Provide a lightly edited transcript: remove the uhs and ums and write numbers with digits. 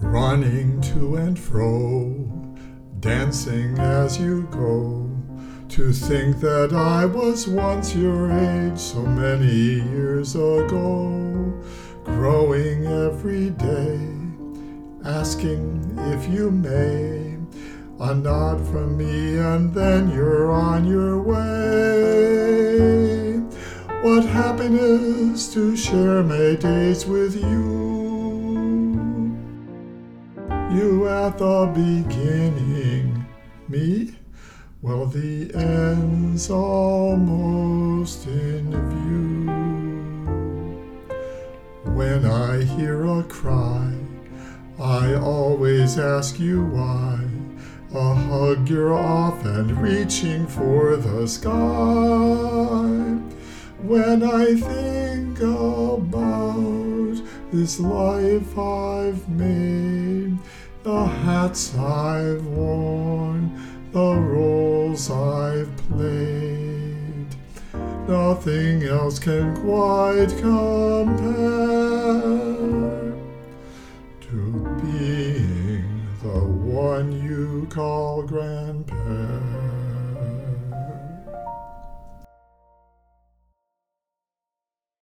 running to and fro, dancing as you go. To think that I was once your age so many years ago, growing every day, asking if you may, a nod from me and then you're on your way. What happiness to share my days with you. You at the beginning, me? Well, the end's almost in view. When I hear a cry, I always ask you why. A hug, you're off and reaching for the sky. When I think about this life I've made, the hats I've worn, the roles I've played, nothing else can quite compare to being the one you call grandparent.